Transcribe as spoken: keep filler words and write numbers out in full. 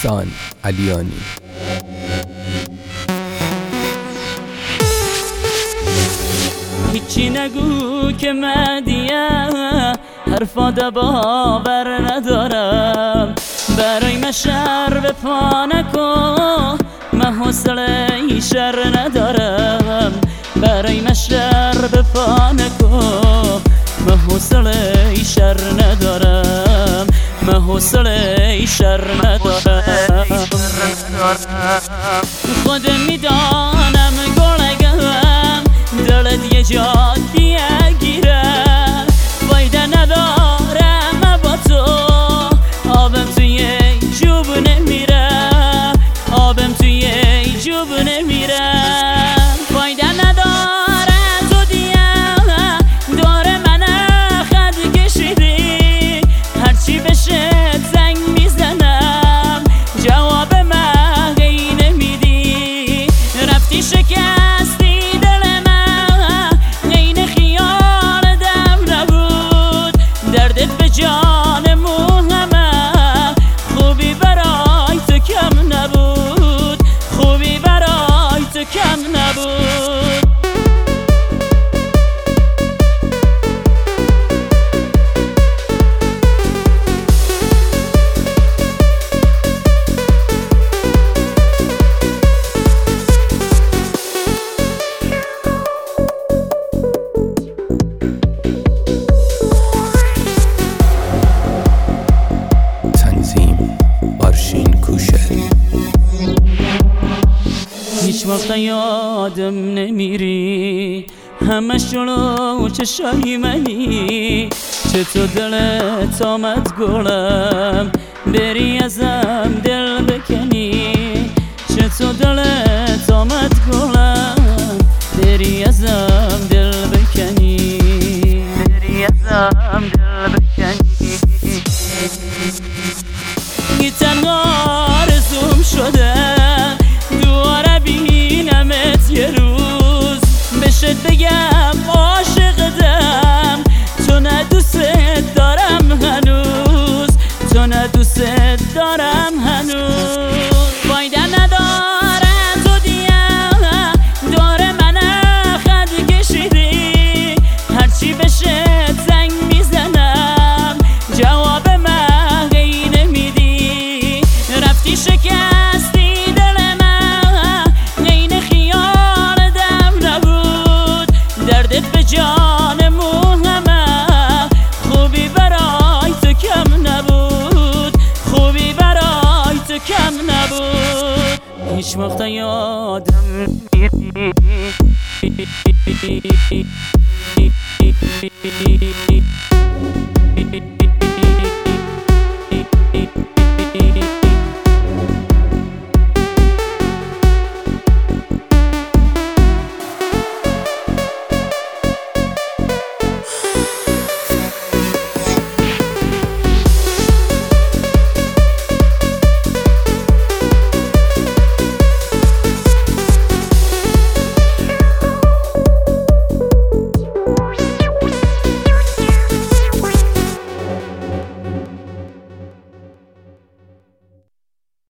احسان علیانی. هیچی نگو که مدیه حرفات باور ندارم، برای من شر به پا نکن، من حوصله شر ندارم، برای من شر به پا نکن، من حوصله شر ندارم، من حوصله شر ندارم. خودم میدانم گلگم دلت یه جا دیگه گیره، فایده ندارم با تو، آبم توی جوب نمیره، آبم توی جوب نمیره، فایده نداره تو دیگه دور من خد کشیدی، هرچی بشه زنگ میزنم جواب من غی نمیدی، رفتی شکستی دل من غین خیال دم نبود، دردت به جان موهمه، خوبی برای تو کم نبود، خوبی برای تو کم نبود. هیچ وقت یادم نمیری، همه شلو چشای منی، چطور دلت آمد گلم بری ازم دل بکنی، چطور دلت آمد گلم بری ازم دل بکنی، بری ازم دل بکنی. یه تنها آرزوم شده دوباره بینمت یه روز، بهت بگم عاشقتم، تو نه دوست دارم هنوز، تو نه دوست دارم هنوز، فایده نداره تو دیگه دور من خد کشیدی، هرچی بشه زنگ میزنم جواب من غی نمیدی، رفتی شکستی دل من غین خیال دم نبود، دردت به جان موهمه، خوبی برای تو کم نبود، خوبی برای تو کم نبود. هیچ وقت یادم نمیری